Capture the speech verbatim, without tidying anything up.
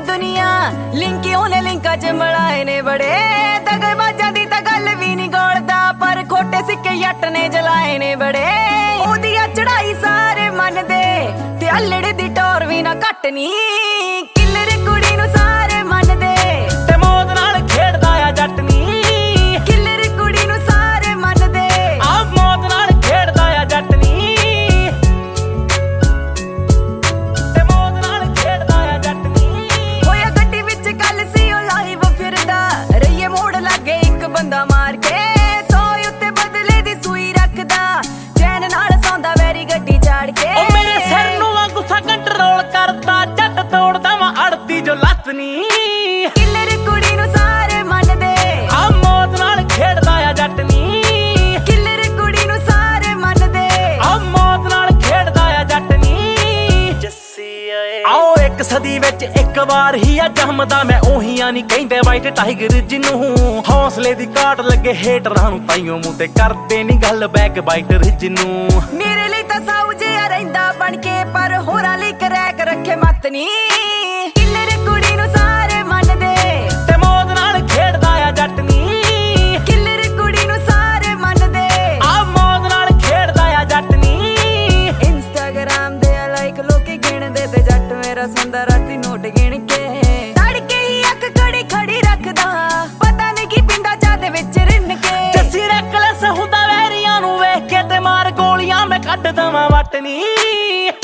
दुनिया लिंकी ओने लिंका च मिलाए ने बड़े दगेबाजां दी तां गल वी नहीं गोलदा पर खोटे सिक्के जट ने जलाए ने बड़े ओदिया चढ़ाई सारे मनदे ते अल्लड़ दी टोर वी ना घट नी किल्लर कुड़ी नूं सारे मनदे ते मौत नाल खेडदा आ जट नी किल्लर कुड़ी नूं सारे मनदे आ मौत नाल खेडदा आ जट नी ते मौत नाल खेडदा आ जट नी होया गड्डी विच कल सी ओ लाइव फिरदा रहिए मोड़ लागे इक बंदा मार के सौ उत्ते बदले दी सूई रखदा चैन नाल सौंदा वैरी गड्डी चाड़ के ओ मेरे सिर नूं गुस्सा कंट्रोल करदा जट तोड़दा मैं अड़ती जो लत नी किल्लर कुड़ी नूं सारे मनदे आ मौत नाल खेडदा आ जट नी किल्लर कुड़ी नूं सारे मनदे आ मौत नाल खेडदा आ जट नी जस्सी ओए आओ एक सदी विच एक वार ही आ जमदा मैं ओहियां नहीं कहंदे वाइट टाइगर जिन्नू हौसले दी घाट लगे हेटरां नूं ताइयों मूंह ते करदे नहीं गल बैक बाइटर जिन्नू मेरे ਲਈ ਤਾਂ ਸਾਊ ਜਿਹਾ ਰਹਿੰਦਾ ਬਣ ਕੇ ਪਰ ਹੋਰਾਂ ਲਈ ਕਰੈਕ ਰੱਖੇ ਮਤ ਨੀ ਕਿੱਲਰ ਕੁੜੀ ਨੂੰ ਸਾਰੇ ਮੰਨਦੇ ਤੇ ਮੌਤ ਨਾਲ ਖੇਡਦਾ ਆ ਜੱਟ ਨੀ ਕਿੱਲਰ ਕੁੜੀ ਨੂੰ ਸਾਰੇ ਮੰਨਦੇ ਆ ਮੌਤ ਨਾਲ ਖੇਡਦਾ ਆ ਜੱਟ ਨੀ ਇੰਸਟਾਗ੍ਰਾਮ ਦੇ ਲਾਈਕ ਲੋਕੀ ਗਿਣਦੇ ਤੇ ਜੱਟ ਮੇਰਾ ਸੁੰਦਾ ਰਾਤੀ ਨੋਟ ਗਿਣ ਕੇ ਤੜਕੇ ਹੀ ਅੱਖ ਖੜੀ ਖੜੀ ਰੱਖਦਾ ਪਤਾ ਨਹੀਂ ਕੀ ਪਿੰਡਾ ਚਾਹ ਦੇ ਵਿੱਚ ਰਿੰਨ ਕੇ ਜੱਸੀ ਰੈਕਲੈਸ ਹੁੰਦਾ ਵੈਰੀਆਂ ਨੂੰ ਵੇਖ ਕੇ ਤੇ ਮਾਰ ਗੋਲੀਆਂ ਮੈਂ ਕੱਢ ਦਵਾਂ ਵੱਟ ਨੀ